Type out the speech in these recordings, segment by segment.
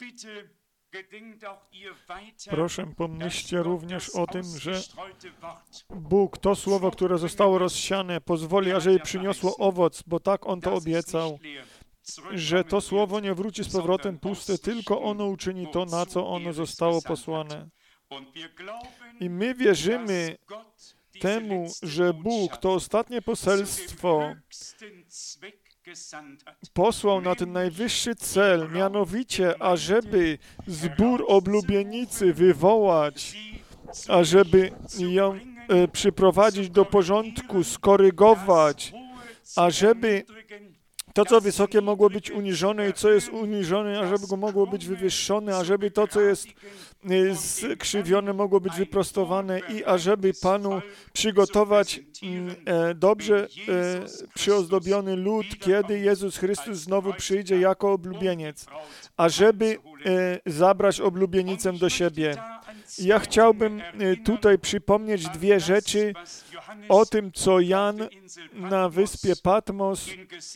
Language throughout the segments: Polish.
Proszę, pomyślcie również o tym, że Bóg, to słowo, które zostało rozsiane, pozwoli, ażeby przyniosło owoc, bo tak On to obiecał, że to słowo nie wróci z powrotem puste, tylko ono uczyni to, na co ono zostało posłane. I my wierzymy temu, że Bóg to ostatnie poselstwo posłał na ten najwyższy cel, mianowicie, ażeby zbór oblubienicy wywołać, ażeby ją przyprowadzić do porządku, skorygować, ażeby to, co wysokie, mogło być uniżone i co jest uniżone, ażeby go mogło być wywyższone, ażeby to, co jest skrzywione, mogło być wyprostowane i ażeby Panu przygotować dobrze przyozdobiony lud, kiedy Jezus Chrystus znowu przyjdzie jako oblubieniec, ażeby zabrać oblubienicę do siebie. Ja chciałbym tutaj przypomnieć dwie rzeczy o tym, co Jan na wyspie Patmos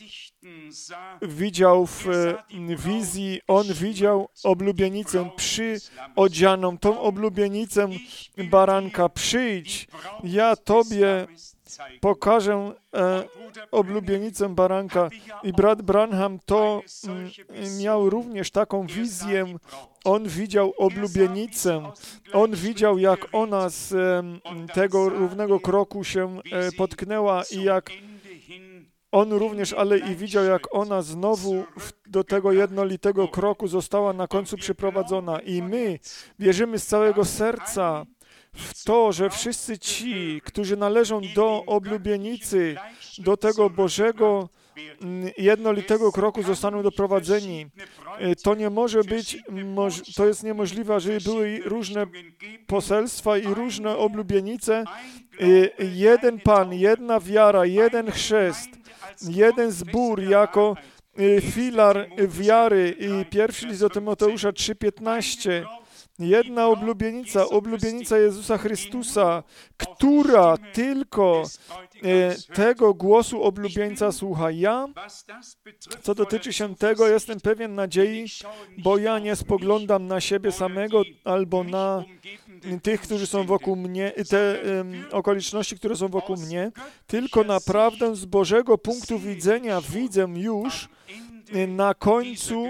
widział w wizji. On widział oblubienicę przyodzianą, tą oblubienicę baranka. Przyjdź, ja Tobie pokażę oblubienicę baranka. I brat Branham to miał również taką wizję. On widział oblubienicę. On widział, jak ona z tego równego kroku się potknęła i jak on również, ale i widział, jak ona znowu do tego jednolitego kroku została na końcu przyprowadzona. I my wierzymy z całego serca w to, że wszyscy ci, którzy należą do oblubienicy, do tego Bożego jednolitego kroku zostaną doprowadzeni. To nie może być, to jest niemożliwe, żeby były różne poselstwa i różne oblubienice. Jeden Pan, jedna wiara, jeden chrzest, jeden zbór jako filar wiary i pierwszy list do Tymoteusza 3:15. Jedna oblubienica Jezusa Chrystusa, która tylko tego głosu oblubieńca słucha. Ja, co dotyczy się tego, jestem pewien nadziei, bo ja nie spoglądam na siebie samego albo na tych, którzy są wokół mnie, te okoliczności, które są wokół mnie, tylko naprawdę z Bożego punktu widzenia widzę już na końcu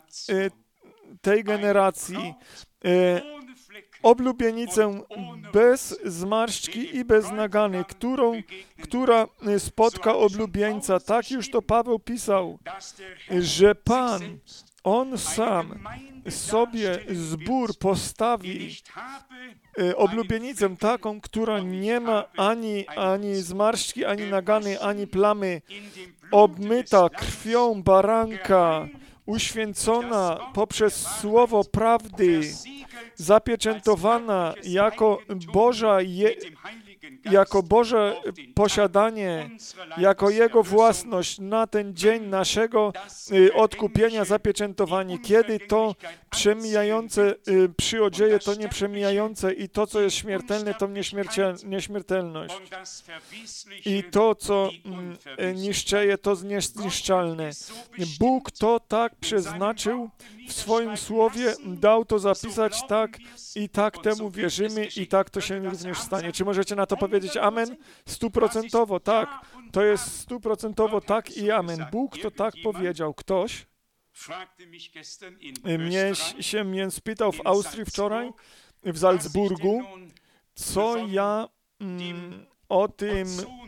tej generacji oblubienicę bez zmarszczki i bez nagany, która spotka oblubieńca. Tak już to Paweł pisał, że Pan, On sam sobie zbór postawi oblubienicę taką, która nie ma ani zmarszczki, ani nagany, ani plamy, obmyta krwią baranka, uświęcona poprzez słowo prawdy, zapieczętowana jako Boże posiadanie, jako Jego własność na ten dzień naszego odkupienia zapieczętowani. Kiedy to przemijające przyodzieje, to nieprzemijające i to, co jest śmiertelne, to nieśmiertelność. I to, co niszczeje, to zniszczalne. Bóg to tak przeznaczył w swoim słowie, dał to zapisać tak i tak temu wierzymy i tak to się również stanie. Czy możecie na to powiedzieć amen? 100% tak. To jest 100% tak i amen. Bóg to tak powiedział. Ktoś mnie spytał w Austrii wczoraj, w Salzburgu, co ja o tym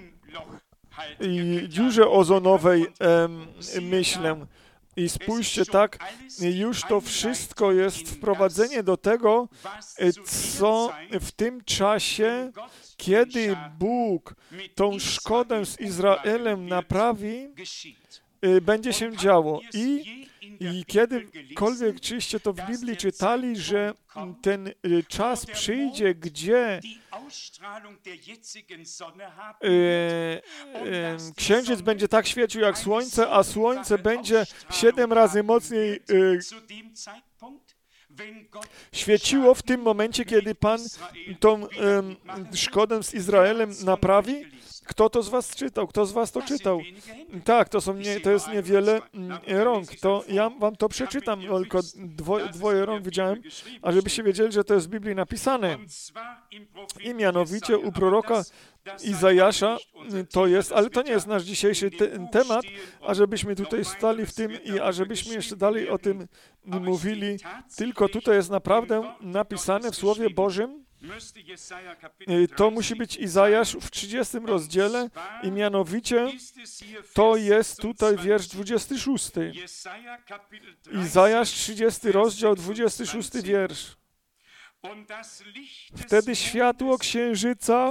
dziurze ozonowej myślę. I spójrzcie, tak, już to wszystko jest wprowadzenie do tego, co w tym czasie, kiedy Bóg tą szkodę z Izraelem naprawi, będzie się działo. I kiedykolwiek czyście to w Biblii czytali, że ten czas przyjdzie, gdzie księżyc będzie tak świecił jak słońce, a słońce będzie 7 razy mocniej Świeciło w tym momencie, kiedy Pan tą szkodę z Izraelem naprawi? Kto to z was czytał? Kto z was to czytał? Tak, to jest niewiele rąk. To ja wam to przeczytam, tylko dwoje rąk widziałem, a żebyście wiedzieli, że to jest w Biblii napisane. I mianowicie u proroka Izajasza to jest, ale to nie jest nasz dzisiejszy temat, a żebyśmy tutaj stali w tym i a żebyśmy jeszcze dalej o tym mówili, tylko tutaj jest naprawdę napisane w Słowie Bożym. To musi być Izajasz w 30 rozdziale i mianowicie to jest tutaj wiersz 26. Izajasz 30 rozdział, 26 wiersz. Wtedy światło księżyca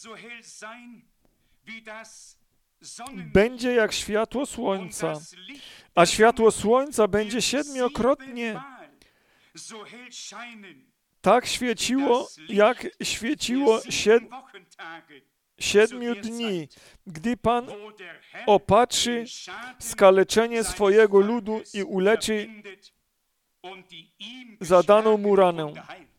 będzie jak światło słońca, a światło słońca będzie siedmiokrotnie tak świeciło, jak świeciło 7 dni, gdy Pan opatrzy skaleczenie swojego ludu i uleczy zadaną mu ranę.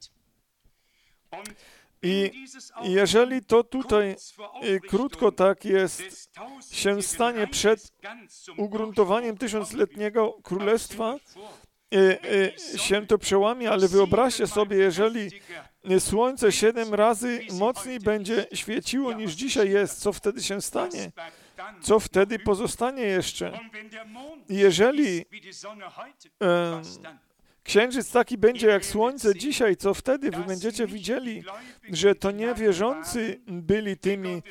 I jeżeli to tutaj krótko tak jest, się stanie przed ugruntowaniem tysiącletniego królestwa, się to przełamie, ale wyobraźcie sobie, jeżeli słońce 7 razy mocniej będzie świeciło niż dzisiaj jest, co wtedy się stanie? Co wtedy pozostanie jeszcze? Jeżeli księżyc taki będzie jak słońce dzisiaj, co wtedy? Wy będziecie widzieli, że to niewierzący byli tymi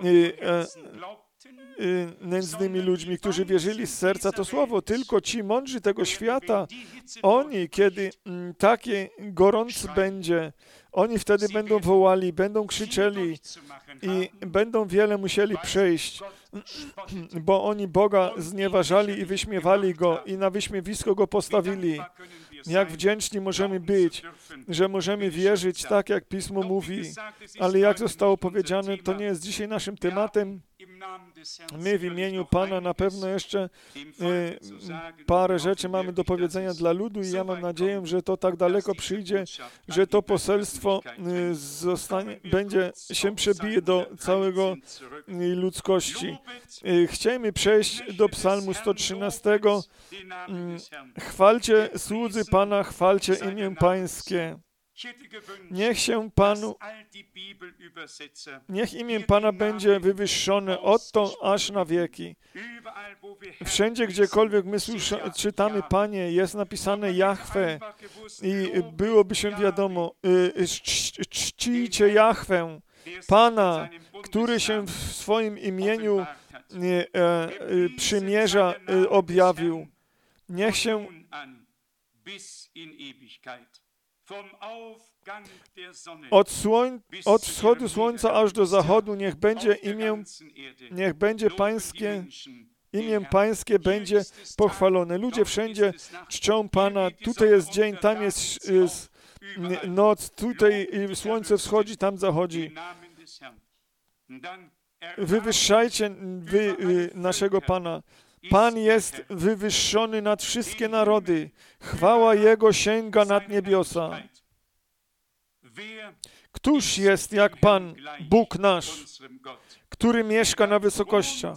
nędznymi ludźmi, którzy wierzyli z serca to słowo, tylko ci mądrzy tego świata, oni, kiedy takie gorąco będzie, oni wtedy będą wołali, będą krzyczeli i będą wiele musieli przejść, bo oni Boga znieważali i wyśmiewali Go i na wyśmiewisko Go postawili. Jak wdzięczni możemy być, że możemy wierzyć tak, jak Pismo mówi, ale jak zostało powiedziane, to nie jest dzisiaj naszym tematem. My w imieniu Pana na pewno jeszcze parę rzeczy mamy do powiedzenia dla ludu i ja mam nadzieję, że to tak daleko przyjdzie, że to poselstwo będzie się przebije do całego ludzkości. Chcielibyśmy przejść do Psalmu 113. Chwalcie słudzy Pana, chwalcie imię Pańskie. Niech imię Pana będzie wywyższone odtąd aż na wieki. Wszędzie, gdziekolwiek my czytamy Panie, jest napisane Jahwe i byłoby się wiadomo, czcijcie Jahwę, Pana, który się w swoim imieniu przymierza objawił. Niech się od wschodu słońca aż do zachodu niech będzie Pańskie, imię Pańskie będzie pochwalone. Ludzie wszędzie czczą Pana. Tutaj jest dzień, tam jest noc, tutaj słońce wschodzi, tam zachodzi. Wywyższajcie naszego Pana. Pan jest wywyższony nad wszystkie narody. Chwała Jego sięga nad niebiosa. Któż jest jak Pan, Bóg nasz, który mieszka na wysokościach?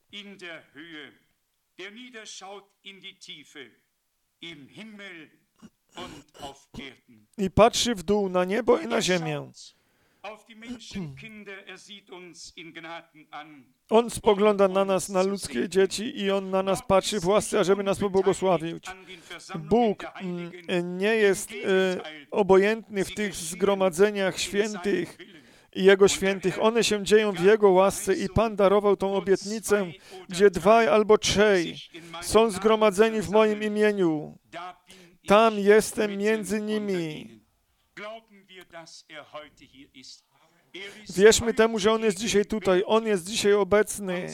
I patrzy w dół na niebo i na ziemię. On spogląda na nas, na ludzkie dzieci i On na nas patrzy w łasce, ażeby nas pobłogosławić. Bóg nie jest obojętny w tych zgromadzeniach świętych i Jego świętych. One się dzieją w Jego łasce i Pan darował tą obietnicę, gdzie 2 albo 3 są zgromadzeni w moim imieniu. Tam jestem między nimi. Wierzmy temu, że On jest dzisiaj tutaj. On jest dzisiaj obecny.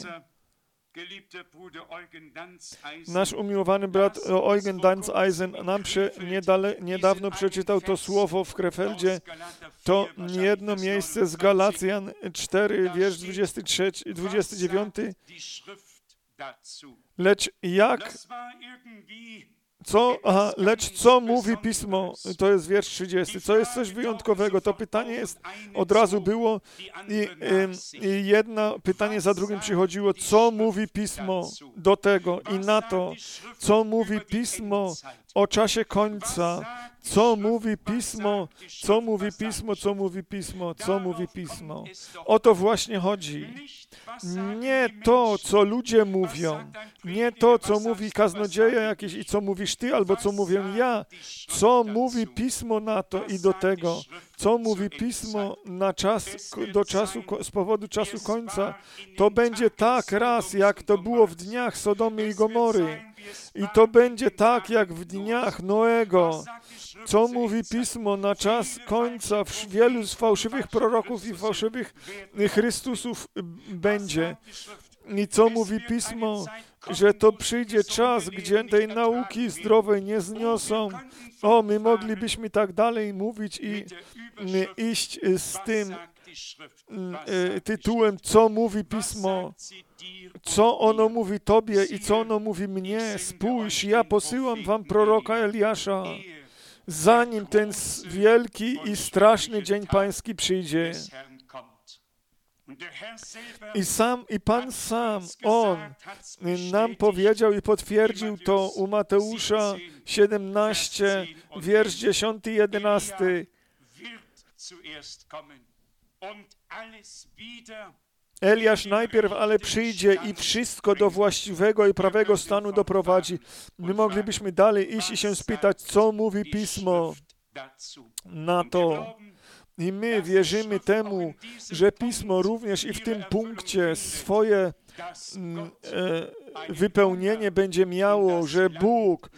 Nasz umiłowany brat Eugen Danzeisen nam niedawno przeczytał to słowo w Krefeldzie. To jedno miejsce z Galacjan 4, wiersz 23, 29. Lecz jak Lecz co mówi Pismo? To jest wiersz 30. Co jest coś wyjątkowego? To pytanie jest, od razu było i jedno pytanie za drugim przychodziło. Co mówi Pismo do tego i na to? Co mówi Pismo o czasie końca? Co mówi Pismo? Co mówi Pismo? Co mówi Pismo? Co mówi Pismo? O to właśnie chodzi. Nie to, co ludzie mówią, nie to, co mówi kaznodzieja jakiś i co mówisz ty, albo co mówię ja. Co mówi Pismo na to i do tego? Co mówi Pismo na z powodu czasu końca? To będzie tak raz, jak to było w dniach Sodomy i Gomory. I to będzie tak, jak w dniach Noego. Co mówi Pismo na czas końca? Wielu z fałszywych proroków i fałszywych Chrystusów będzie. I co mówi Pismo? Że to przyjdzie czas, gdzie tej nauki zdrowej nie zniosą. My moglibyśmy tak dalej mówić i iść z tym tytułem, co mówi Pismo. Co ono mówi Tobie i co ono mówi mnie? Spójrz, ja posyłam wam proroka Eliasza, zanim ten wielki i straszny dzień pański przyjdzie. I Pan sam, On nam powiedział i potwierdził to u Mateusza 17, wiersz 10 i 11. Eliasz najpierw, ale przyjdzie i wszystko do właściwego i prawego stanu doprowadzi. My moglibyśmy dalej iść i się spytać, co mówi Pismo na to. I my wierzymy temu, że Pismo również i w tym punkcie swoje wypełnienie będzie miało, że Bóg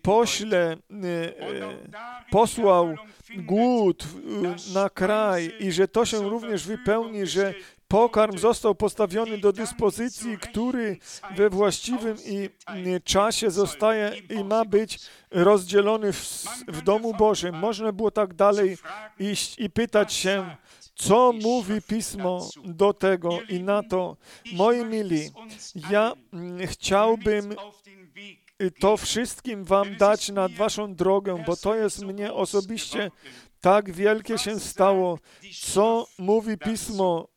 posłał głód na kraj i że to się również wypełni, że pokarm został postawiony do dyspozycji, który we właściwym czasie zostaje i ma być rozdzielony w domu Bożym. Można było tak dalej iść i pytać się, co mówi Pismo do tego i na to. Moi mili, ja chciałbym to wszystkim wam dać nad waszą drogę, bo to jest mnie osobiście tak wielkie się stało. Co mówi Pismo?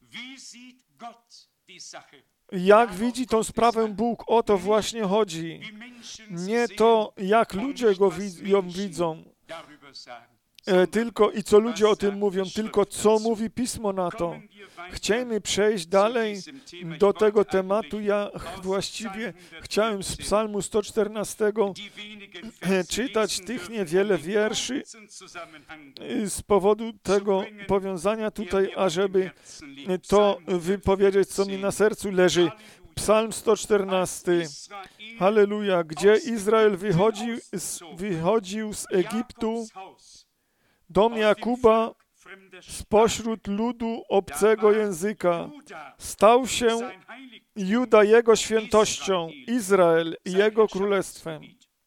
Jak widzi tą sprawę Bóg? O to właśnie chodzi. Nie to, jak ludzie ją widzą, tylko i co ludzie o tym mówią, tylko co mówi Pismo na to. Chcemy przejść dalej do tego tematu. Ja właściwie chciałem z Psalmu 114 czytać tych niewiele wierszy z powodu tego powiązania tutaj, ażeby to wypowiedzieć, co mi na sercu leży. Psalm 114. Halleluja. Gdzie Izrael wychodził z Egiptu, dom Jakuba spośród ludu obcego języka. Stał się Juda jego świętością, Izrael jego królestwem.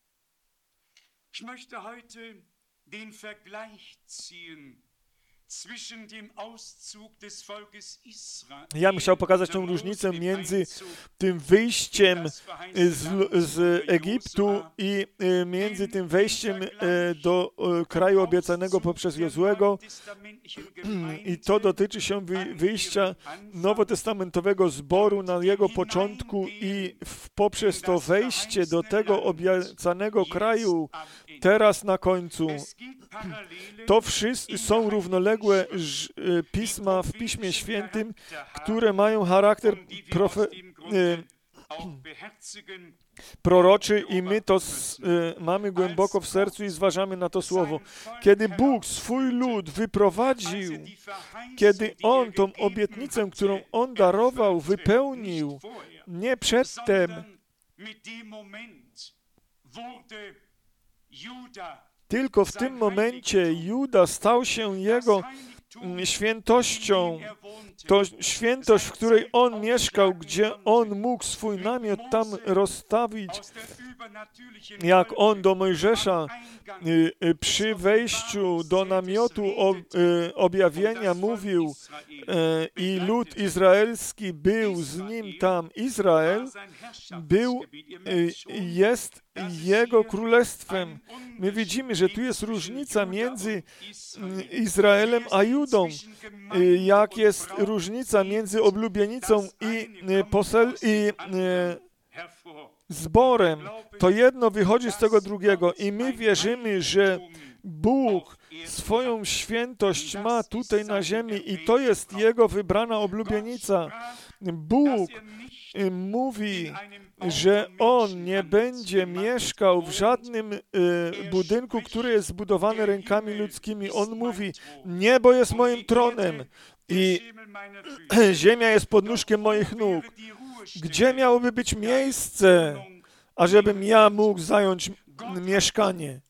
Ja bym chciał pokazać tę różnicę między tym wyjściem z Egiptu i między tym wejściem do kraju obiecanego poprzez Jozłego. I to dotyczy się wyjścia nowotestamentowego zboru na jego początku i poprzez to wejście do tego obiecanego kraju teraz na końcu. To wszystko są równoległe pisma w Piśmie Świętym, które mają charakter proroczy i my to mamy głęboko w sercu i zważamy na to słowo. Kiedy Bóg swój lud wyprowadził, kiedy On tą obietnicę, którą On darował, wypełnił, nie przedtem, tylko w tym momencie Juda stał się jego świętością. To świętość, w której on mieszkał, gdzie on mógł swój namiot tam rozstawić, jak on do Mojżesza przy wejściu do namiotu objawienia mówił i lud izraelski był z nim tam. Izrael jest Jego królestwem. My widzimy, że tu jest różnica między Izraelem a Judą. Jak jest różnica między oblubienicą i zborem. To jedno wychodzi z tego drugiego i my wierzymy, że Bóg swoją świętość ma tutaj na ziemi i to jest Jego wybrana oblubienica. Bóg mówi, że On nie będzie mieszkał w żadnym budynku, który jest zbudowany rękami ludzkimi. On mówi, niebo jest moim tronem i ziemia jest podnóżkiem moich nóg. Gdzie miałoby być miejsce, ażebym ja mógł zająć mieszkanie?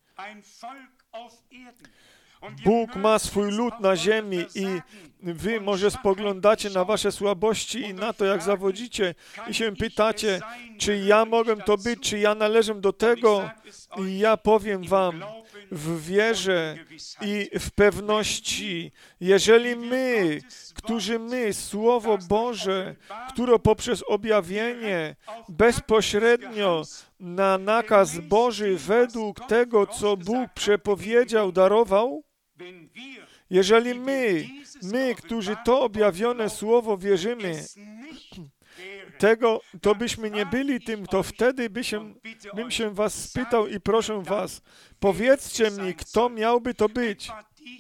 Bóg ma swój lud na ziemi i wy może spoglądacie na wasze słabości i na to, jak zawodzicie i się pytacie, czy ja mogę to być, czy ja należę do tego. I ja powiem wam, w wierze i w pewności, jeżeli my, Słowo Boże, które poprzez objawienie bezpośrednio na nakaz Boży według tego, co Bóg przepowiedział, darował, jeżeli my, którzy to objawione Słowo wierzymy, tego, to byśmy nie byli tym, to wtedy bym się was spytał i proszę was, powiedzcie mi, kto miałby to być?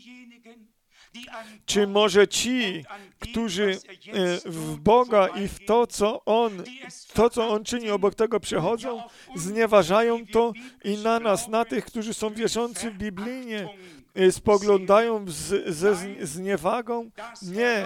Czy może ci, którzy w Boga i w to, co On czyni, obok tego przechodzą, znieważają to i na nas, na tych, którzy są wierzący biblijnie, spoglądają ze zniewagą? Nie.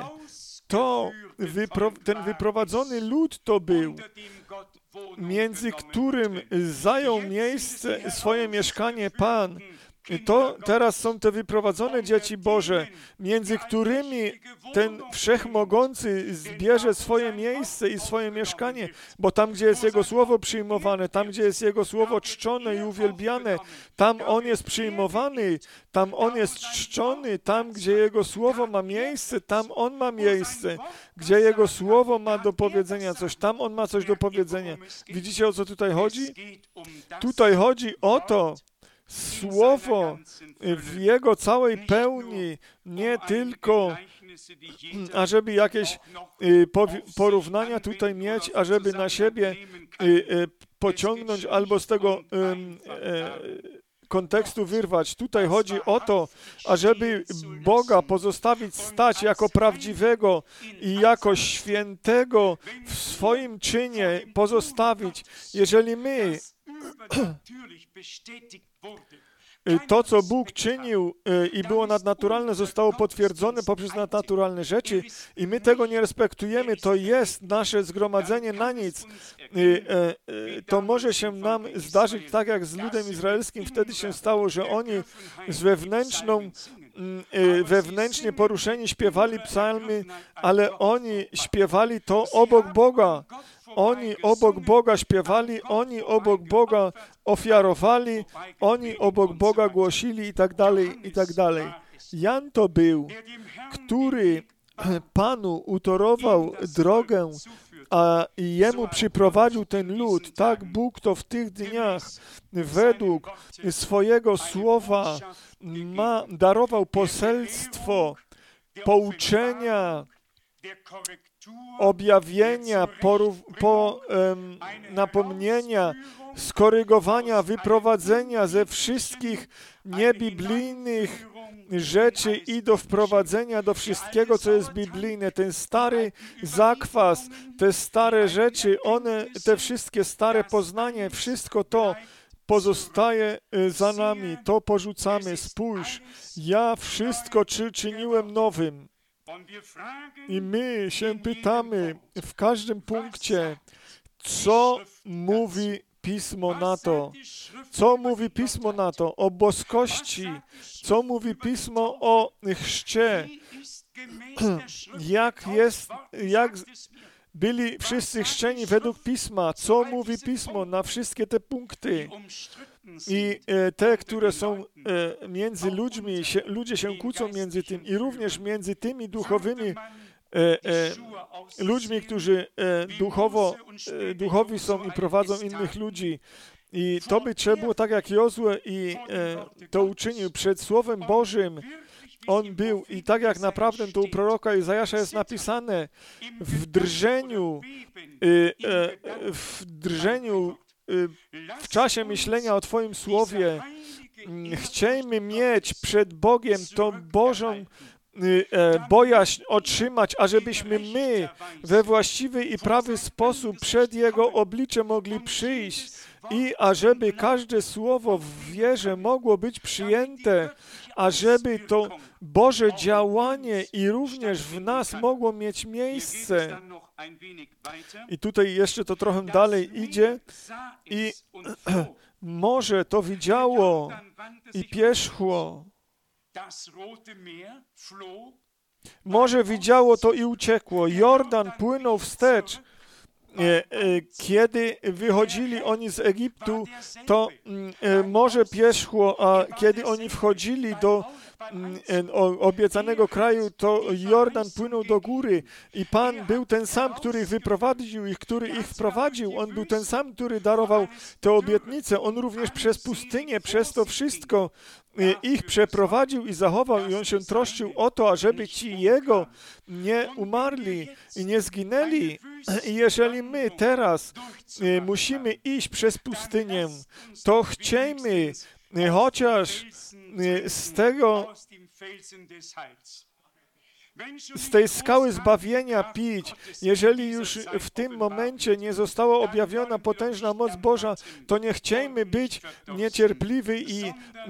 Ten wyprowadzony lud to był, między którym zajął miejsce, swoje mieszkanie Pan. To teraz są te wyprowadzone dzieci Boże, między którymi ten Wszechmogący zbierze swoje miejsce i swoje mieszkanie, bo tam, gdzie jest Jego Słowo przyjmowane, tam, gdzie jest Jego Słowo czczone i uwielbiane, tam On jest przyjmowany, tam On jest czczony, tam, gdzie Jego Słowo ma miejsce, tam On ma miejsce, gdzie Jego Słowo ma do powiedzenia coś, tam On ma coś do powiedzenia. Widzicie, o co tutaj chodzi? Tutaj chodzi o to, Słowo w Jego całej pełni, nie tylko, ażeby jakieś porównania tutaj mieć, ażeby na siebie pociągnąć albo z tego kontekstu wyrwać. Tutaj chodzi o to, ażeby Boga pozostawić stać jako prawdziwego i jako świętego w swoim czynie pozostawić. Jeżeli my to, co Bóg czynił i było nadnaturalne, zostało potwierdzone poprzez nadnaturalne rzeczy i my tego nie respektujemy, to jest nasze zgromadzenie na nic. To może się nam zdarzyć tak, jak z ludem izraelskim wtedy się stało, że oni z wewnętrznie poruszeni śpiewali psalmy, ale oni śpiewali to obok Boga. Oni obok Boga śpiewali, oni obok Boga ofiarowali, oni obok Boga głosili i tak dalej, i tak dalej. Jan to był, który Panu utorował drogę, a Jemu przyprowadził ten lud. Tak Bóg to w tych dniach według swojego słowa darował poselstwo, pouczenia, objawienia, napomnienia, skorygowania, wyprowadzenia ze wszystkich niebiblijnych rzeczy i do wprowadzenia do wszystkiego, co jest biblijne. Ten stary zakwas, te stare rzeczy, te wszystkie stare poznanie, wszystko to pozostaje za nami, to porzucamy. Spójrz, ja wszystko czyniłem nowym. I my się pytamy w każdym punkcie, co mówi Pismo na to? Co mówi Pismo na to? O boskości. Co mówi Pismo o chrzcie? Jak byli wszyscy chrzczeni według Pisma? Co mówi Pismo na wszystkie te punkty? I te, które są między ludźmi, ludzie się kłócą między tym i również między tymi duchowymi ludźmi, którzy duchowi są i prowadzą innych ludzi. I to by trzeba było tak jak Jozue i to uczynił przed Słowem Bożym. On był i tak jak naprawdę to u proroka Izajasza jest napisane, w drżeniu, w czasie myślenia o Twoim Słowie, chciejmy mieć przed Bogiem tą Bożą bojaźń otrzymać, ażebyśmy my we właściwy i prawy sposób przed Jego oblicze mogli przyjść i ażeby każde słowo w wierze mogło być przyjęte, ażeby to Boże działanie i również w nas mogło mieć miejsce. I tutaj jeszcze to trochę dalej idzie i morze to widziało i pierzchło. Morze widziało to i uciekło. Jordan płynął wstecz. Kiedy wychodzili oni z Egiptu, to morze pierzchło, a kiedy oni wchodzili do obiecanego kraju, to Jordan płynął do góry i Pan był ten sam, który ich wyprowadził, który ich wprowadził. On był ten sam, który darował te obietnice. On również przez pustynię, przez to wszystko ich przeprowadził i zachował i On się troszczył o to, ażeby ci Jego nie umarli i nie zginęli. I jeżeli my teraz musimy iść przez pustynię, to chciejmy chociaż z tej skały zbawienia pić. Jeżeli już w tym momencie nie została objawiona potężna moc Boża, to nie chciejmy być niecierpliwi i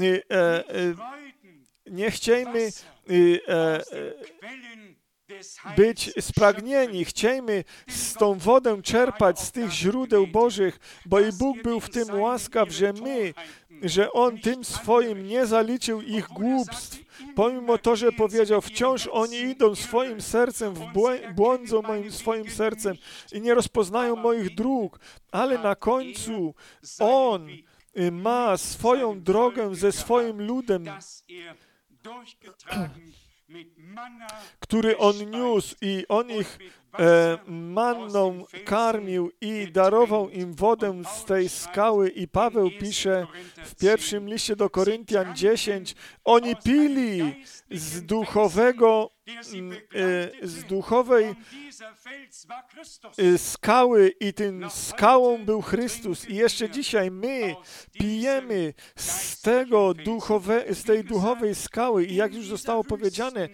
nie chciejmy być spragnieni. Chciejmy z tą wodę czerpać z tych źródeł Bożych, bo i Bóg był w tym łaskaw, że On tym swoim nie zaliczył ich głupstw. Pomimo to, że powiedział, wciąż oni idą swoim sercem, błądzą moim swoim sercem i nie rozpoznają moich dróg, ale na końcu On ma swoją drogę ze swoim ludem, który On niósł i On ich manną karmił i darował im wodę z tej skały. I Paweł pisze w pierwszym liście do Koryntian 10, oni pili z duchowej skały i tym skałą był Chrystus. I jeszcze dzisiaj my pijemy z tej duchowej skały. I jak już zostało powiedziane,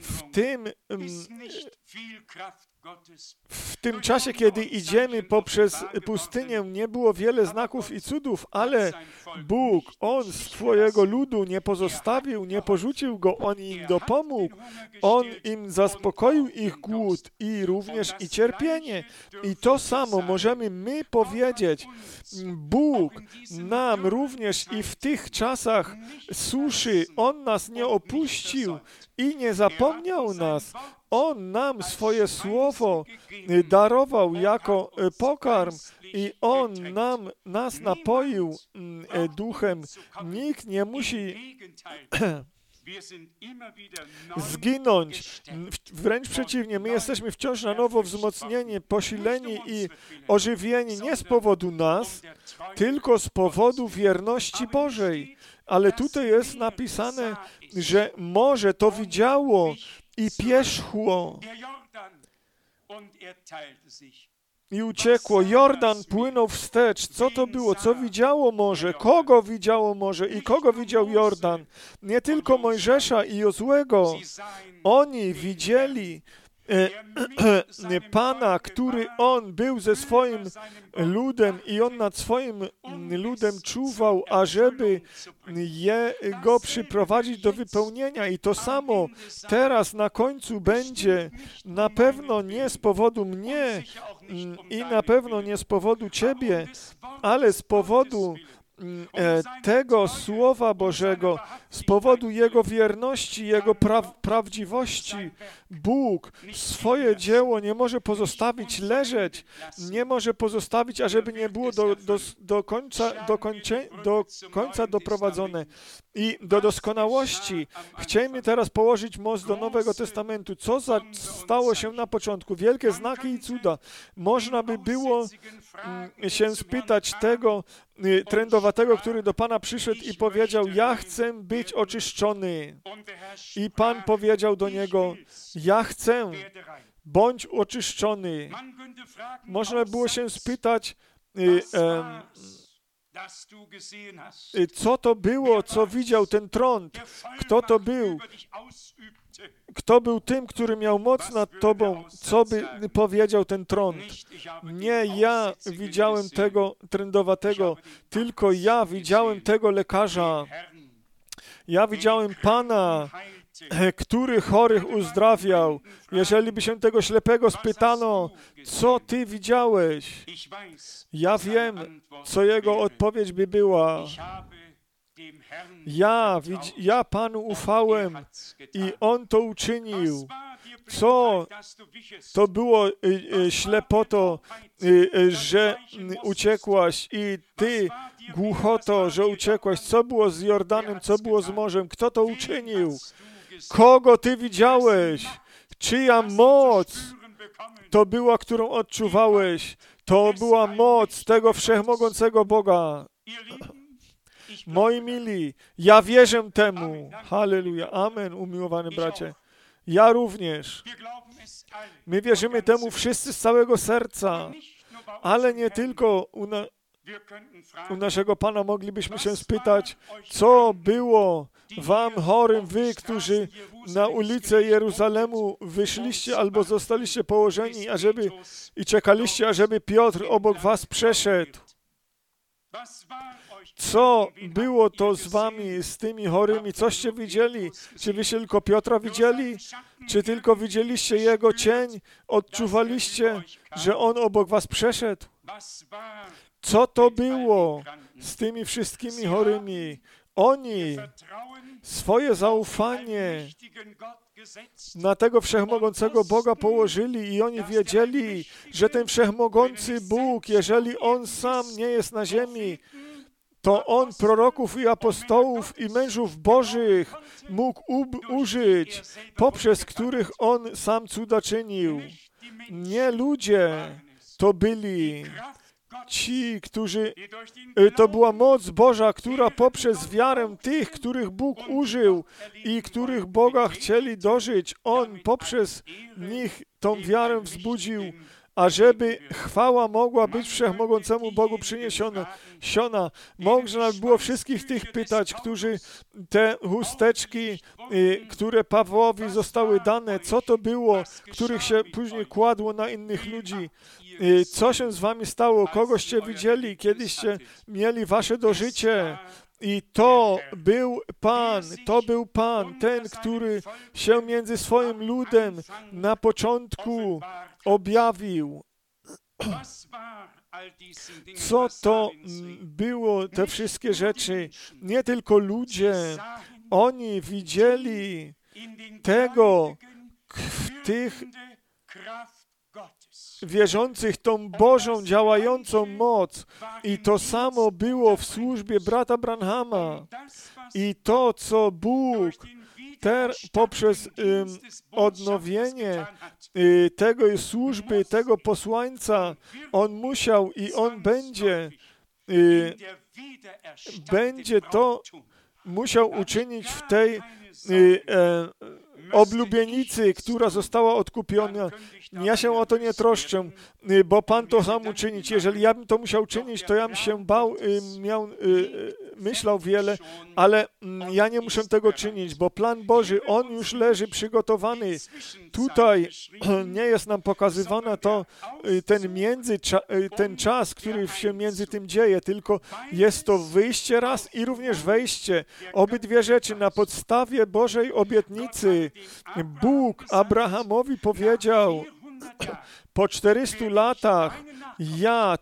w tym czasie, kiedy idziemy poprzez pustynię, nie było wiele znaków i cudów, ale Bóg, On swojego ludu nie pozostawił, nie porzucił go, On im dopomógł, On im zaspokoił ich głód i również i cierpienie. I to samo możemy my powiedzieć. Bóg nam również i w tych czasach suszy, On nas nie opuścił i nie zapomniał nas. On nam swoje słowo darował jako pokarm i On nas napoił duchem. Nikt nie musi zginąć. Wręcz przeciwnie, my jesteśmy wciąż na nowo wzmocnieni, posileni i ożywieni nie z powodu nas, tylko z powodu wierności Bożej. Ale tutaj jest napisane, że morze to widziało i pierzchło i uciekło. Jordan płynął wstecz. Co to było? Co widziało morze? Kogo widziało morze? I kogo widział Jordan? Nie tylko Mojżesza i Jozłego. Oni widzieli Pana, który On był ze swoim ludem i On nad swoim ludem czuwał, ażeby go przyprowadzić do wypełnienia. I to samo teraz na końcu będzie, na pewno nie z powodu mnie i na pewno nie z powodu Ciebie, ale z powodu tego Słowa Bożego, z powodu Jego wierności, Jego prawdziwości. Bóg swoje dzieło nie może pozostawić leżeć, nie może pozostawić, ażeby nie było do końca doprowadzone i do doskonałości. Chcielibyśmy teraz położyć most do Nowego Testamentu. Co stało się na początku? Wielkie znaki i cuda. Można by było się spytać tego, trędowatego, który do Pana przyszedł i powiedział, ja chcę być oczyszczony. I Pan powiedział do niego, ja chcę, bądź oczyszczony. Można było się spytać, co to było, co widział ten trąd? Kto to był? Kto był tym, który miał moc nad tobą? Co by powiedział ten trąd? Nie ja widziałem tego trędowatego, tylko ja widziałem tego lekarza. Ja widziałem Pana, który chorych uzdrawiał. Jeżeli by się tego ślepego spytano, co ty widziałeś? Ja wiem, co jego odpowiedź by była. Ja Panu ufałem i On to uczynił. Co to było ślepoto, że uciekłaś i ty głuchoto, że uciekłaś? Co było z Jordanem, co było z morzem? Kto to uczynił? Kogo ty widziałeś? Czyja moc to była, którą odczuwałeś? To była moc tego wszechmogącego Boga. Moi mili, ja wierzę temu. Halleluja. Amen, umiłowany bracie. Ja również. My wierzymy temu wszyscy z całego serca, ale nie tylko u naszego Pana moglibyśmy się spytać, co było wam chorym, wy, którzy na ulicę Jeruzalemu wyszliście albo zostaliście położeni, i czekaliście, ażeby Piotr obok was przeszedł. Co było to z wami, z tymi chorymi? Coście widzieli? Czy wy tylko Piotra widzieli? Czy tylko widzieliście jego cień? Odczuwaliście, że on obok was przeszedł? Co to było z tymi wszystkimi chorymi? Oni swoje zaufanie na tego wszechmogącego Boga położyli i oni wiedzieli, że ten wszechmogący Bóg, jeżeli On sam nie jest na ziemi, to On proroków i apostołów i mężów bożych mógł użyć, poprzez których On sam cuda czynił. Nie ludzie to byli ci, to była moc Boża, która poprzez wiarę tych, których Bóg użył i których Boga chcieli dożyć, On poprzez nich tą wiarę wzbudził, ażeby chwała mogła być wszechmogącemu Bogu przyniesiona. Można było wszystkich tych pytać, którzy te chusteczki, które Pawłowi zostały dane, co to było, których się później kładło na innych ludzi. Co się z wami stało? Kogoście widzieli? Kiedyście mieli wasze dożycie? I to był Pan, ten, który się między swoim ludem na początku objawił. Co to było, te wszystkie rzeczy? Nie tylko ludzie, oni widzieli tego w tych wierzących tą Bożą działającą moc. I to samo było w służbie brata Branhama. I to, co Bóg poprzez odnowienie tego służby, tego posłańca, On musiał i On będzie to musiał uczynić w tej oblubienicy, która została odkupiona. Ja się o to nie troszczę, bo Pan to sam uczynić. Jeżeli ja bym to musiał czynić, to ja bym się bał, myślał wiele, ale ja nie muszę tego czynić, bo plan Boży, On już leży przygotowany. Tutaj nie jest nam pokazywana ten czas, który się między tym dzieje, tylko jest to wyjście raz i również wejście. Obydwie rzeczy na podstawie Bożej obietnicy. Bóg Abrahamowi powiedział, po 400 latach ja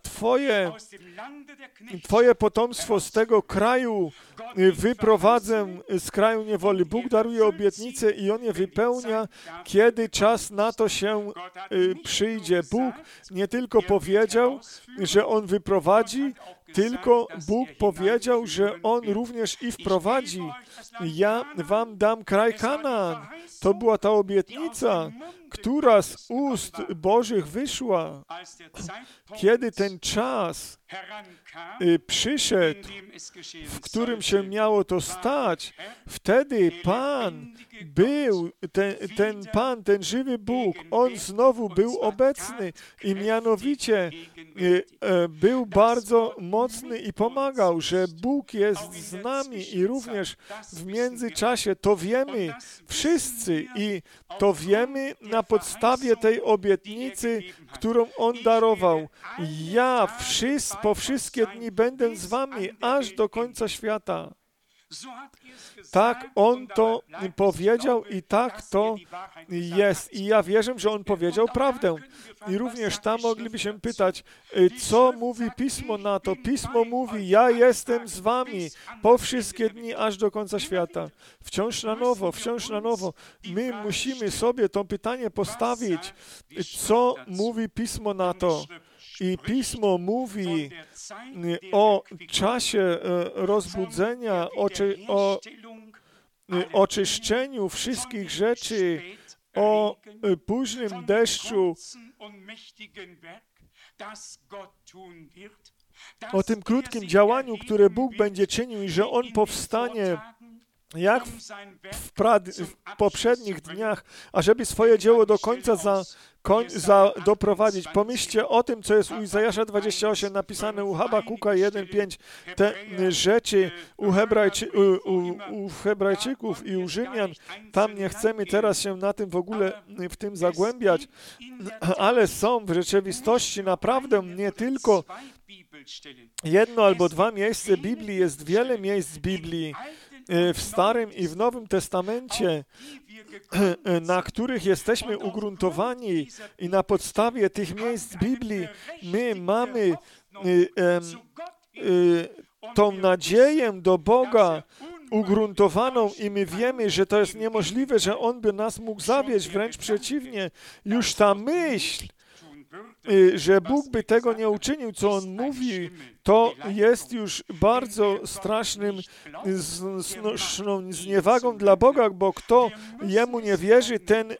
Twoje potomstwo z tego kraju wyprowadzę, z kraju niewoli. Bóg daruje obietnicę i On je wypełnia, kiedy czas na to się przyjdzie. Bóg nie tylko powiedział, że On wyprowadzi, tylko Bóg powiedział, że On również i wprowadzi. Ja wam dam kraj Kanaan. To była ta obietnica, która z ust Bożych wyszła, kiedy ten czas przyszedł, w którym się miało to stać, wtedy Pan był, ten żywy Bóg, On znowu był obecny i mianowicie był bardzo mocny i pomagał, że Bóg jest z nami i również w międzyczasie to wiemy wszyscy i to wiemy na podstawie tej obietnicy, którą On darował. Ja po wszystkie dni będę z wami aż do końca świata. Tak On to powiedział i tak to jest. I ja wierzę, że On powiedział prawdę. I również tam moglibyśmy pytać, co mówi Pismo na to. Pismo mówi, ja jestem z wami po wszystkie dni aż do końca świata. Wciąż na nowo. My musimy sobie to pytanie postawić, co mówi Pismo na to. I Pismo mówi o czasie rozbudzenia, o oczyszczeniu wszystkich rzeczy, o późnym deszczu, o tym krótkim działaniu, które Bóg będzie czynił i że On powstanie jak w poprzednich dniach, ażeby swoje dzieło do końca doprowadzić. Pomyślcie o tym, co jest u Izajasza 28 napisane, u Habakuka 1:5. Te rzeczy u Hebrajczyków i u Rzymian, tam nie chcemy teraz się na tym w ogóle w tym zagłębiać, ale są w rzeczywistości naprawdę nie tylko jedno albo dwa miejsca Biblii, jest wiele miejsc Biblii w Starym i w Nowym Testamencie, na których jesteśmy ugruntowani i na podstawie tych miejsc Biblii my mamy tą nadzieję do Boga ugruntowaną i my wiemy, że to jest niemożliwe, że On by nas mógł zawieść, wręcz przeciwnie. Już ta myśl, że Bóg by tego nie uczynił, co On mówi, to jest już bardzo strasznym zniewagą dla Boga, bo kto Jemu nie wierzy, ten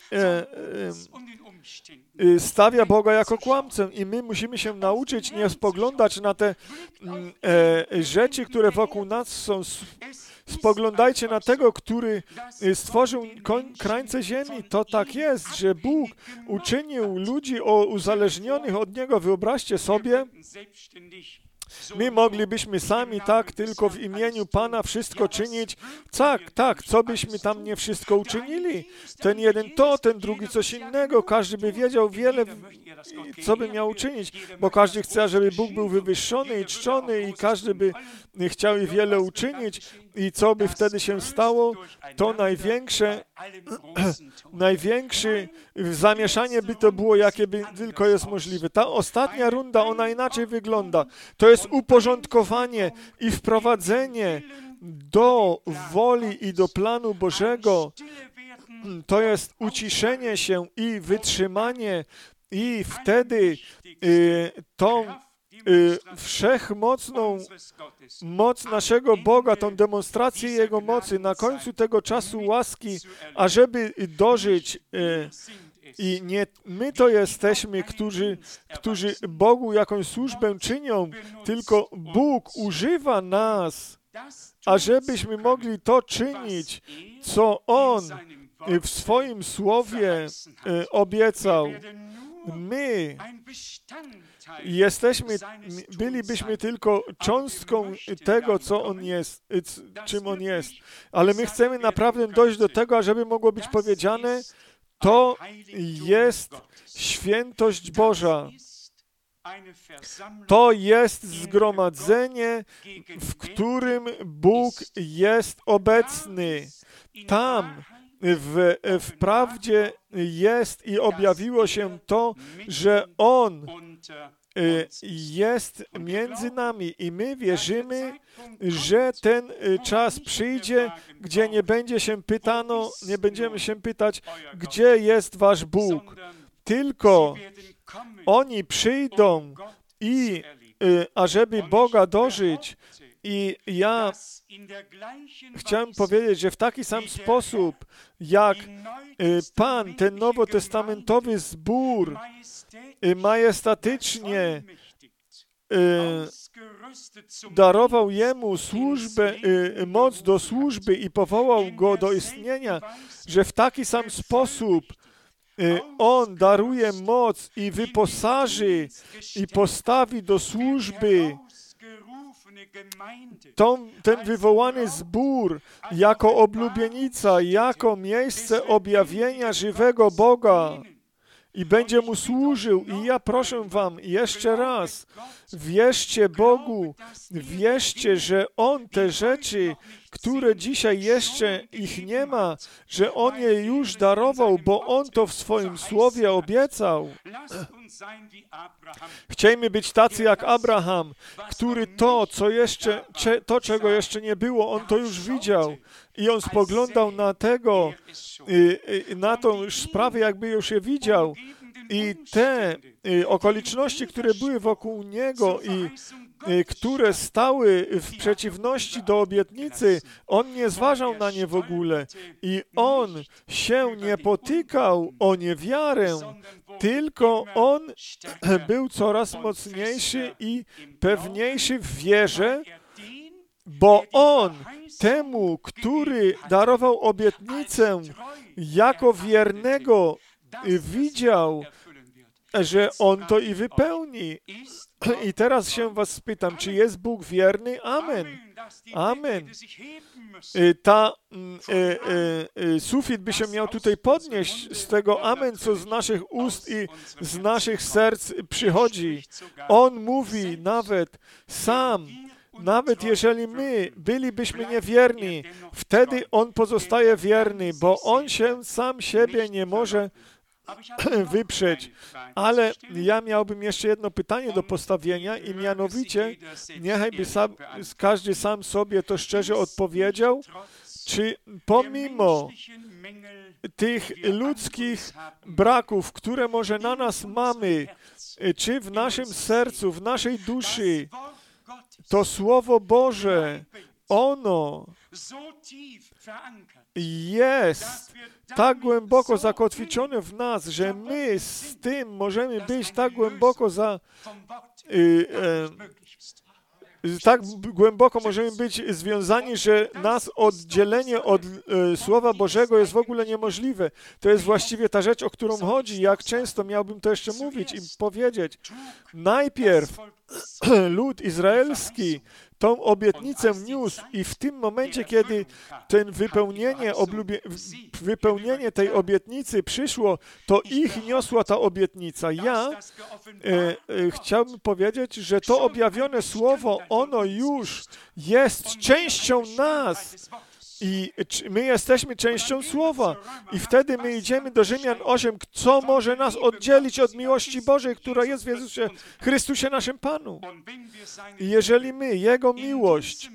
stawia Boga jako kłamcę i my musimy się nauczyć nie spoglądać na te rzeczy, które wokół nas są. Spoglądajcie na tego, który stworzył krańce ziemi. To tak jest, że Bóg uczynił ludzi uzależnionych od Niego. Wyobraźcie sobie, my moglibyśmy sami tak tylko w imieniu Pana wszystko czynić. Tak, co byśmy tam nie wszystko uczynili. Ten jeden to, ten drugi coś innego. Każdy by wiedział wiele, co by miał uczynić, bo każdy chce, żeby Bóg był wywyższony i czczony i każdy by chciał i wiele uczynić. I co by wtedy się stało? To największe zamieszanie by to było, jakie by tylko jest możliwe. Ta ostatnia runda, ona inaczej wygląda. To jest uporządkowanie i wprowadzenie do woli i do planu Bożego. To jest uciszenie się i wytrzymanie i wtedy tą wszechmocną moc naszego Boga, tą demonstrację Jego mocy na końcu tego czasu łaski, ażeby dożyć i nie my to jesteśmy, którzy Bogu jakąś służbę czynią, tylko Bóg używa nas, ażebyśmy mogli to czynić, co On w swoim Słowie obiecał. My bylibyśmy tylko cząstką tego, co On jest, czym On jest. Ale my chcemy naprawdę dojść do tego, ażeby mogło być powiedziane, to jest świętość Boża. To jest zgromadzenie, w którym Bóg jest obecny. Tam w prawdzie jest i objawiło się to, że On jest między nami i my wierzymy, że ten czas przyjdzie, gdzie nie będziemy się pytać, gdzie jest wasz Bóg. Tylko oni przyjdą i ażeby Boga dożyć I ja chciałem powiedzieć, że w taki sam sposób, jak Pan, ten nowotestamentowy zbór, majestatycznie darował jemu służbę, moc do służby i powołał go do istnienia, że w taki sam sposób On daruje moc i wyposaży i postawi do służby ten wywołany zbór jako oblubienica, jako miejsce objawienia żywego Boga i będzie mu służył. I ja proszę wam jeszcze raz, wierzcie Bogu, wierzcie, że On te rzeczy, które dzisiaj jeszcze ich nie ma, że On je już darował, bo On to w swoim słowie obiecał. Chciejmy być tacy jak Abraham, który czego jeszcze nie było, on to już widział i on spoglądał na tą już sprawę, jakby już je widział. I te okoliczności, które były wokół niego i które stały w przeciwności do obietnicy, on nie zważał na nie w ogóle i on się nie potykał o niewiarę, tylko on był coraz mocniejszy i pewniejszy w wierze, bo on temu, który darował obietnicę jako wiernego, widział, że on to i wypełni. I teraz się was spytam, czy jest Bóg wierny? Amen. Amen. Sufit by się miał tutaj podnieść z tego amen, co z naszych ust i z naszych serc przychodzi. On mówi nawet jeżeli my bylibyśmy niewierni, wtedy On pozostaje wierny, bo On się sam siebie nie może wyprzeć. Ale ja miałbym jeszcze jedno pytanie do postawienia i mianowicie, niechajby każdy sam sobie to szczerze odpowiedział, czy pomimo tych ludzkich braków, które może na nas mamy, czy w naszym sercu, w naszej duszy, to Słowo Boże, ono jest tak głęboko zakotwiczone w nas, że my z tym możemy być tak głęboko możemy być związani, że nas oddzielenie od Słowa Bożego jest w ogóle niemożliwe. To jest właściwie ta rzecz, o którą chodzi. Jak często miałbym to jeszcze mówić i powiedzieć. Najpierw lud izraelski tą obietnicę niósł i w tym momencie, kiedy ten wypełnienie tej obietnicy przyszło, to ich niosła ta obietnica. Ja chciałbym powiedzieć, że to objawione Słowo, ono już jest częścią nas. I my jesteśmy częścią Słowa. I wtedy my idziemy do Rzymian 8, co może nas oddzielić od miłości Bożej, która jest w Jezusie Chrystusie naszym Panu. I jeżeli my Jego miłość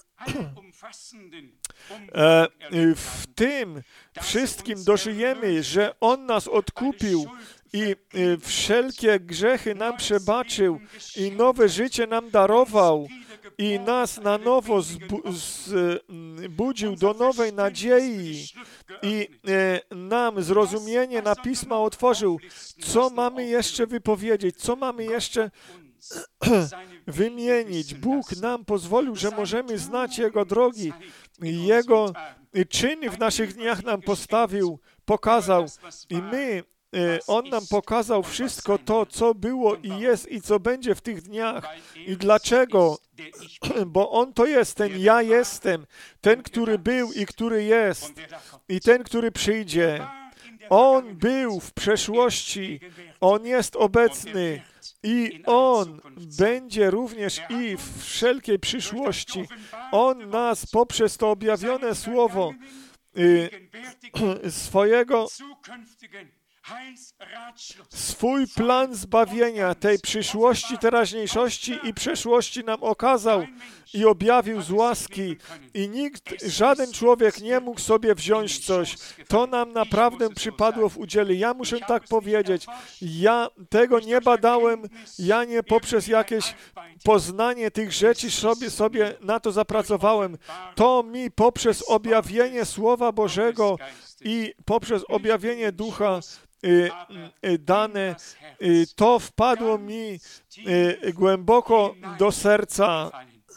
w tym wszystkim dożyjemy, że On nas odkupił i wszelkie grzechy nam przebaczył i nowe życie nam darował i nas na nowo zbudził do nowej nadziei i nam zrozumienie na Pisma otworzył, co mamy jeszcze wypowiedzieć, co mamy jeszcze wymienić. Bóg nam pozwolił, że możemy znać Jego drogi. Jego czyny w naszych dniach nam pokazał i On nam pokazał wszystko to, co było i jest i co będzie w tych dniach. I dlaczego? Bo On to jest, ten ja jestem, ten, który był i który jest i ten, który przyjdzie. On był w przeszłości, On jest obecny i On będzie również i w wszelkiej przyszłości. On nas poprzez to objawione Słowo swojego swój plan zbawienia tej przyszłości, teraźniejszości i przeszłości nam okazał i objawił z łaski. I nikt, żaden człowiek nie mógł sobie wziąć coś. To nam naprawdę przypadło w udziale. Ja muszę tak powiedzieć. Ja tego nie badałem, ja nie poprzez jakieś poznanie tych rzeczy sobie na to zapracowałem. To mi poprzez objawienie Słowa Bożego i poprzez objawienie Ducha dane, to wpadło mi głęboko do serca.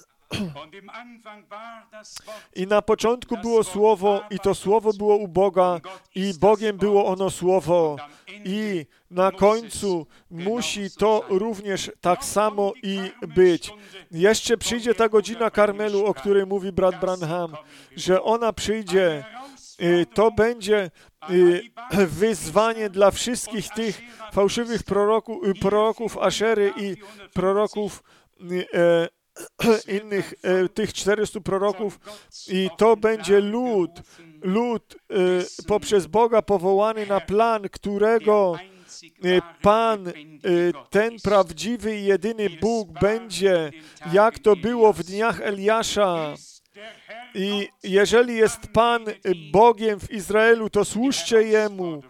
I na początku było Słowo i to Słowo było u Boga i Bogiem było ono Słowo. I na końcu musi to również tak samo i być. Jeszcze przyjdzie ta godzina Karmelu, o której mówi brat Branham, że ona przyjdzie. To będzie wyzwanie dla wszystkich tych fałszywych proroków Aszery i proroków innych, tych 400 proroków, i to będzie lud poprzez Boga powołany na plan, którego Pan, ten prawdziwy i jedyny Bóg będzie, jak to było w dniach Eliasza. I jeżeli jest Pan Bogiem w Izraelu, to służcie Jemu.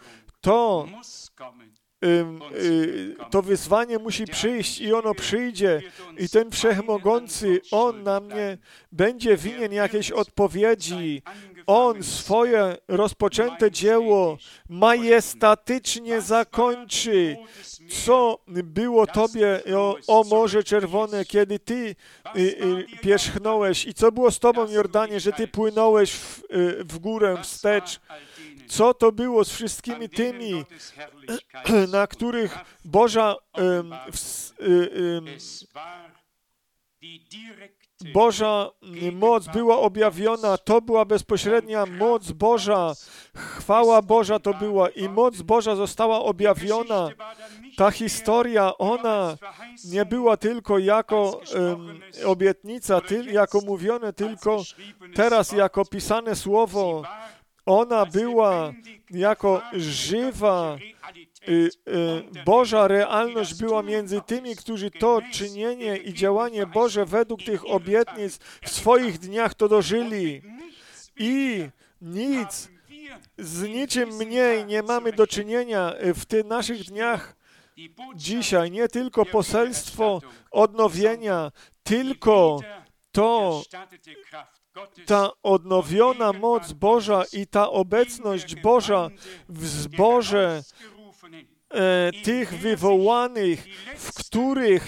To wyzwanie musi przyjść i ono przyjdzie. I ten Wszechmogący, On na mnie będzie winien jakiejś odpowiedzi. On swoje rozpoczęte dzieło majestatycznie zakończy. Co było Tobie, o Morze Czerwone, kiedy Ty pierzchnąłeś i co było z Tobą, Jordanie, że Ty płynąłeś w górę, wstecz. Co to było z wszystkimi tymi, na których Boża moc była objawiona, to była bezpośrednia moc Boża, chwała Boża to była i moc Boża została objawiona. Ta historia, ona nie była tylko jako obietnica, jako mówione, tylko teraz jako pisane słowo. Ona była jako żywa, Boża realność była między tymi, którzy to czynienie i działanie Boże według tych obietnic w swoich dniach to dożyli. I z niczym mniej nie mamy do czynienia w tych naszych dniach dzisiaj. Nie tylko poselstwo odnowienia, tylko ta odnowiona moc Boża i ta obecność Boża w zborze tych wywołanych, w których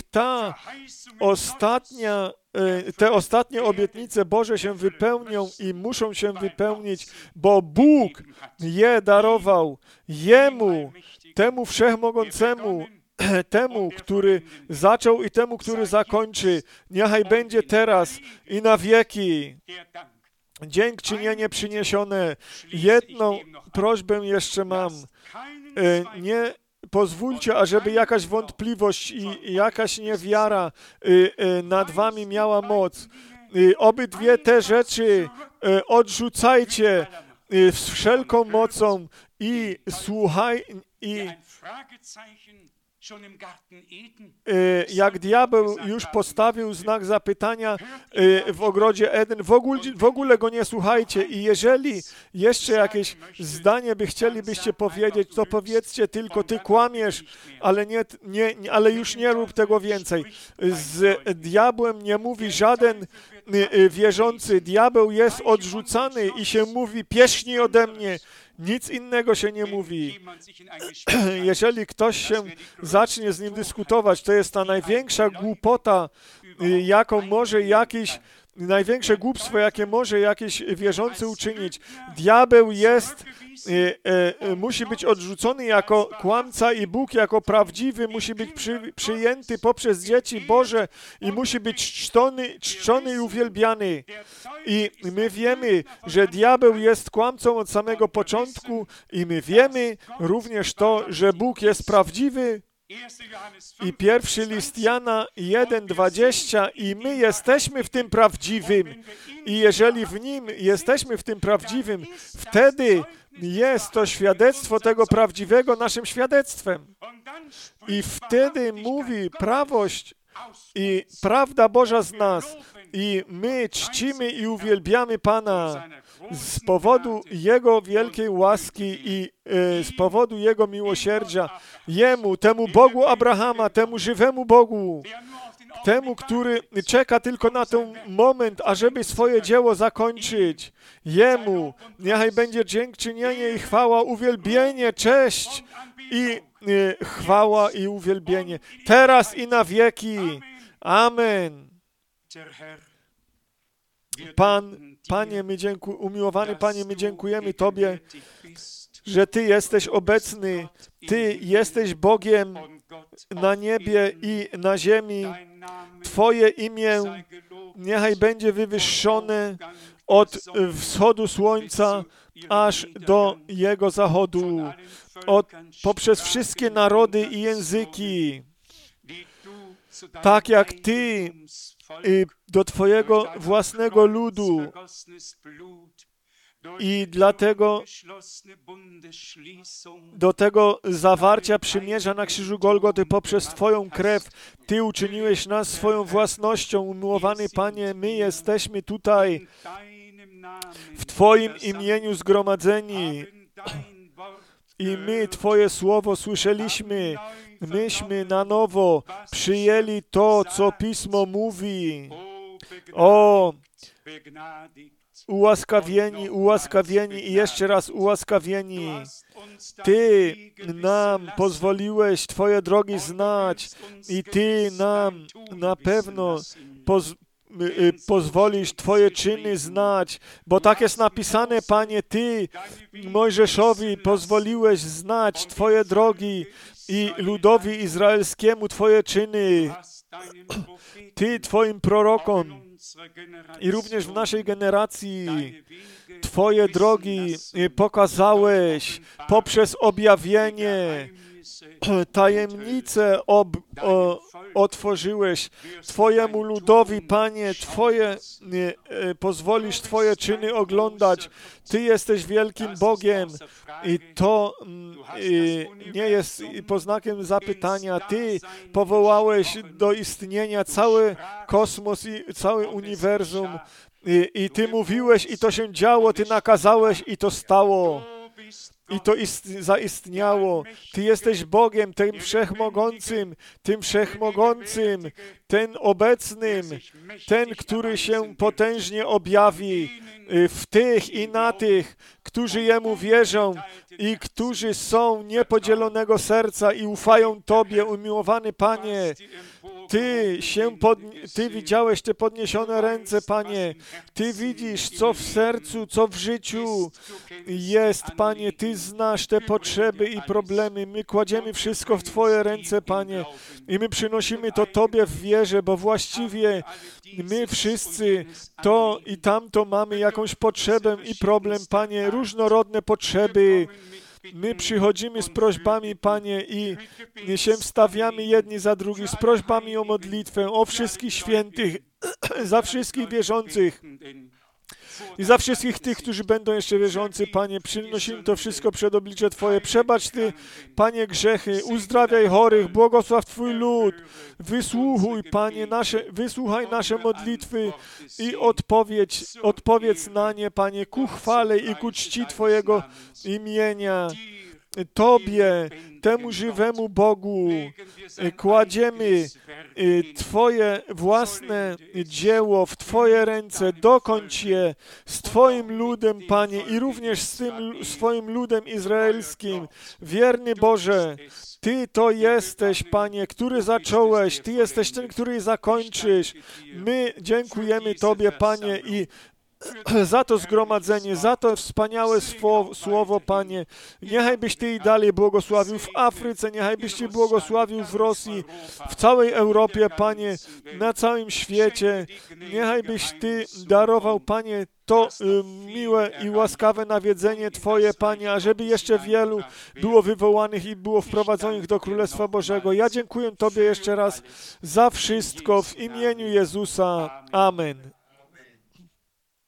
te ostatnie obietnice Boże się wypełnią i muszą się wypełnić, bo Bóg je darował Jemu, temu Wszechmogącemu, temu, który zaczął i temu, który zakończy. Niechaj będzie teraz i na wieki. Dziękczynienie przyniesione. Jedną prośbę jeszcze mam. Nie pozwólcie, ażeby jakaś wątpliwość i jakaś niewiara nad wami miała moc. Obydwie te rzeczy odrzucajcie z wszelką mocą i jak diabeł już postawił znak zapytania w ogrodzie Eden, w ogóle go nie słuchajcie. I jeżeli jeszcze jakieś zdanie byście powiedzieć, to powiedzcie tylko, ty kłamiesz, ale już nie rób tego więcej. Z diabłem nie mówi żaden wierzący. Diabeł jest odrzucany i się mówi, pierzchnij ode mnie. Nic innego się nie mówi. Jeżeli ktoś się zacznie z nim dyskutować, to jest ta największa głupota, największe głupstwo, jakie może jakiś wierzący uczynić. Diabeł musi być odrzucony jako kłamca i Bóg jako prawdziwy musi być przyjęty poprzez dzieci Boże i musi być czczony i uwielbiany. I my wiemy, że diabeł jest kłamcą od samego początku i my wiemy również to, że Bóg jest prawdziwy I pierwszy list Jana 1:20 i my jesteśmy w tym prawdziwym. I jeżeli w nim jesteśmy w tym prawdziwym, wtedy jest to świadectwo tego prawdziwego naszym świadectwem. I wtedy mówi prawość i prawda Boża z nas. I my czcimy i uwielbiamy Pana z powodu Jego wielkiej łaski i z powodu Jego miłosierdzia. Jemu, temu Bogu Abrahama, temu żywemu Bogu, temu, który czeka tylko na ten moment, ażeby swoje dzieło zakończyć. Jemu niechaj będzie dziękczynienie i chwała, uwielbienie, cześć i chwała i uwielbienie. Teraz i na wieki. Amen. Panie, umiłowany Panie, my dziękujemy Tobie, że Ty jesteś obecny. Ty jesteś Bogiem na niebie i na ziemi. Twoje imię niechaj będzie wywyższone od wschodu słońca aż do jego zachodu, poprzez wszystkie narody i języki. Tak jak Ty do Twojego własnego ludu i dlatego do tego zawarcia przymierza na krzyżu Golgoty poprzez Twoją krew Ty uczyniłeś nas swoją własnością. Umiłowany Panie, my jesteśmy tutaj w Twoim imieniu zgromadzeni i my Twoje słowo słyszeliśmy. Myśmy na nowo przyjęli to, co Pismo mówi. O, ułaskawieni i jeszcze raz ułaskawieni. Ty nam pozwoliłeś Twoje drogi znać i Ty nam na pewno pozwolisz Twoje czyny znać, bo tak jest napisane, Panie, Ty Mojżeszowi pozwoliłeś znać Twoje drogi i ludowi izraelskiemu Twoje czyny. Ty Twoim prorokom i również w naszej generacji Twoje drogi pokazałeś poprzez objawienie, tajemnice otworzyłeś Twojemu ludowi, Panie, pozwolisz Twoje czyny oglądać. Ty jesteś wielkim Bogiem i to nie jest poznakiem zapytania. Ty powołałeś do istnienia cały kosmos i cały uniwersum i Ty mówiłeś i to się działo, Ty nakazałeś i to stało. I to zaistniało. Ty jesteś Bogiem, tym wszechmogącym, ten obecnym, ten, który się potężnie objawi w tych i na tych, którzy Jemu wierzą i którzy są niepodzielonego serca i ufają Tobie, umiłowany Panie. Ty widziałeś te podniesione ręce, Panie. Ty widzisz, co w sercu, co w życiu jest, Panie. Ty znasz te potrzeby i problemy. My kładziemy wszystko w Twoje ręce, Panie. I my przynosimy to Tobie w wierze, bo właściwie my wszyscy to i tamto mamy jakąś potrzebę i problem, Panie. Różnorodne potrzeby. My przychodzimy z prośbami, Panie, i się wstawiamy jedni za drugich, z prośbami o modlitwę, o wszystkich świętych, za wszystkich wierzących i za wszystkich tych, którzy będą jeszcze wierzący, Panie. Przynosimy to wszystko przed oblicze Twoje. Przebacz Ty, Panie, grzechy, uzdrawiaj chorych, błogosław Twój lud. Wysłuchuj, Panie, wysłuchaj nasze modlitwy i odpowiedz na nie, Panie, ku chwale i ku czci Twojego imienia. Tobie, temu żywemu Bogu, kładziemy Twoje własne dzieło w Twoje ręce, dokończ je z Twoim ludem, Panie, i również z tym swoim ludem izraelskim. Wierny Boże, Ty to jesteś, Panie, który zacząłeś, Ty jesteś ten, który zakończysz. My dziękujemy Tobie, Panie, i za to zgromadzenie, za to wspaniałe słowo, Panie. Niechaj byś Ty i dalej błogosławił w Afryce, niechaj byś Ty błogosławił w Rosji, w całej Europie, Panie, na całym świecie. Niechaj byś Ty darował, Panie, to miłe i łaskawe nawiedzenie Twoje, Panie, ażeby jeszcze wielu było wywołanych i było wprowadzonych do Królestwa Bożego. Ja dziękuję Tobie jeszcze raz za wszystko w imieniu Jezusa. Amen.